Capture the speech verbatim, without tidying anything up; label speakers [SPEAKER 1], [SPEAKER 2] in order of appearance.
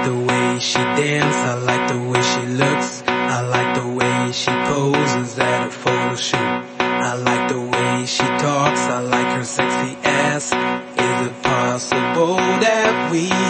[SPEAKER 1] the way she dances, I like the way she looks, I like the way she poses at a photo shoot. I like the way she talks, I like her sexy ass. Is it possible that we